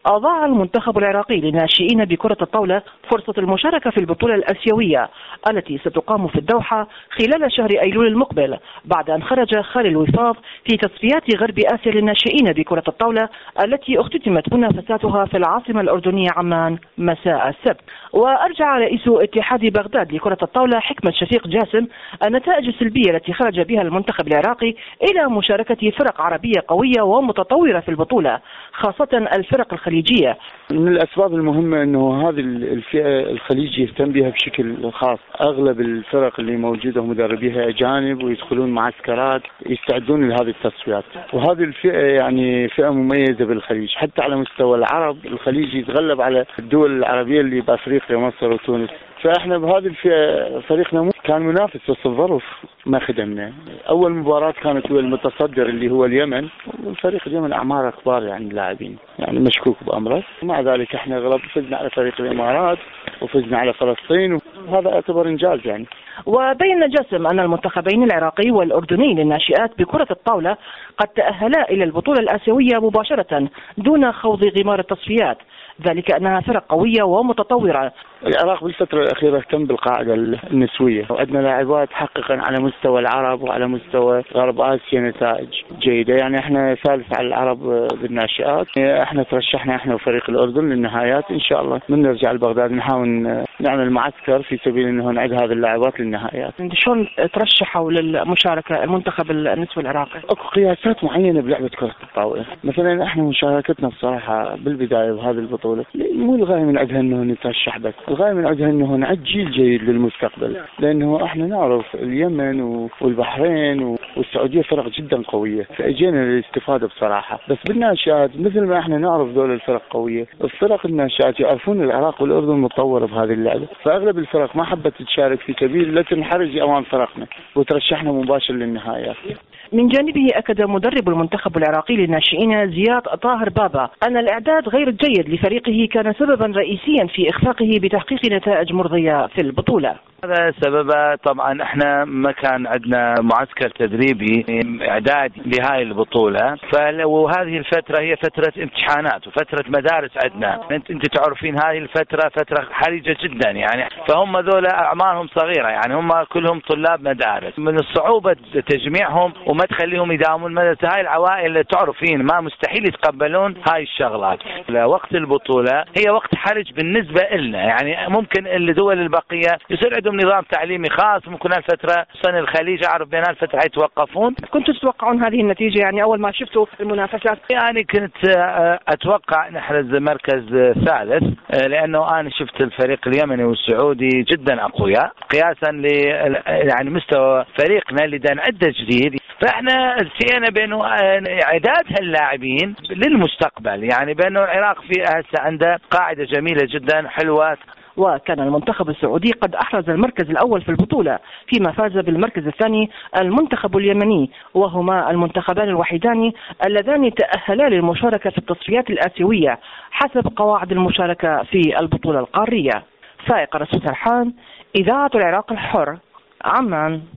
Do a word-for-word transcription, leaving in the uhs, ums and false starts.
أضاع المنتخب العراقي للناشئين بكرة الطاولة فرصة المشاركة في البطولة الآسيوية التي ستقام في الدوحة خلال شهر أيلول المقبل، بعد أن خرج خالي الوفاض في تصفيات غرب آسيا للناشئين بكرة الطاولة التي اختتمت منافساتها في العاصمة الأردنية عمان مساء السبت. وأرجع رئيس اتحاد بغداد لكرة الطاولة حكمة شفيق جاسم النتائج السلبية التي خرج بها المنتخب العراقي إلى مشاركة فرق عربية قوية ومتطورة في البطولة، خاصة الفرق الخليجية. من الأسباب المهمة أنه هذه الفئة الخليجي يهتم بها بشكل خاص. أغلب الفرق اللي موجودة مدربيها أجانب ويدخلون معسكرات يستعدون لهذه التصفيات، وهذه الفئة يعني فئة مميزة بالخليج. حتى على مستوى العرب الخليج يتغلب على الدول العربية اللي بأفريقيا مصر وتونس. فاحنا بهذه الفئة فريقنا كان منافس، بس الظروف ما خدمنا. اول مباراة كانت هو المتصدر اللي هو اليمن، والفريق اليمن اعماره كبار يعني اللاعبين يعني مشكوك بامره. مع ذلك احنا غلب فزنا على فريق الامارات وفزنا على فلسطين، وهذا يعتبر انجاز يعني. وبين جاسم أن المنتخبين العراقي والأردني للناشئات بكرة الطاولة قد تأهلا إلى البطولة الآسيوية مباشرة دون خوض غمار التصفيات، ذلك أنها فرق قوية ومتطورة. العراق بالفترة الأخيرة اهتم بالقاعدة النسوية، وعندنا لاعبات حققا على مستوى العرب وعلى مستوى غرب آسيا نتائج جيدة. يعني احنا ثالث على العرب بالناشئات. احنا ترشحنا احنا وفريق الأردن للنهايات إن شاء الله. من نرجع لبغداد نحاول نعمل معسكر في سبيل انه نعيد هذه اللاعبات للنهايات. شلون ترشحوا للمشاركة المنتخب النسوي العراقي؟ اكو قياسات معينة بلعبة كرة الطاولة. مثلا احنا مشاركتنا بصراحة بالبداية بهذه البطولة مو الغاية من عندها انه نترشح بس، الغاية من عندها انه نعد جيل جيد للمستقبل، لانه احنا نعرف اليمن والبحرين والسعودية فرق جدا قوية، فاجينا للاستفادة بصراحة. بس بالناشئات مثل ما احنا نعرف دول الفرق قوية، الفرق الناشئات يعرفون العراق والأردن متطورة بهذه اللعبة، فاغلب الفرق ما حبت تشارك في سبيل لا تنحرج امام فرقنا وترشحنا مباشر للنهايات. من جانبه أكد مدرب المنتخب العراقي للناشئين زياد طاهر بابا أن الإعداد غير الجيد لفريقه كان سببا رئيسيا في إخفاقه بتحقيق نتائج مرضية في البطولة. هذا سببه طبعا احنا ما كان عندنا معسكر تدريبي اعداد لهاي البطولة، وهذه الفترة هي فترة امتحانات وفترة مدارس عندنا. انت انت تعرفين هذه الفترة فترة حرجة جدا يعني، فهم ذولا اعمارهم صغيرة يعني، هم كلهم طلاب مدارس. من الصعوبة تجميعهم وما تخليهم يداومون المدرسة. هاي العوائل تعرفين ما مستحيل يتقبلون هاي الشغلات. وقت البطولة هي وقت حرج بالنسبة لنا يعني، ممكن الدول البقية يصير عندهم نظام تعليمي خاص، ممكن هالفترة سنة الخليج أعرف بين هالفترة يتوقفون. كنتوا تتوقعون هذه النتيجة يعني أول ما شفتوا المنافسات؟ يعني كنت أتوقع نحرز مركز ثالث، لأنه أنا شفت الفريق اليمني والسعودي جدا أقوياء قياسا ل يعني مستوى فريقنا اللي دان عدة جديد. فإحنا سينا بأنه إعداد هاللاعبين للمستقبل يعني، بأنه العراق في هسه عنده قاعدة جميلة جدا حلوة. وكان المنتخب السعودي قد أحرز المركز الأول في البطولة، فيما فاز بالمركز الثاني المنتخب اليمني، وهما المنتخبان الوحيدان اللذان تأهلا للمشاركة في التصفيات الآسيوية حسب قواعد المشاركة في البطولة القارية. فائق رسول سرحان، إذاعة العراق الحر، عمان.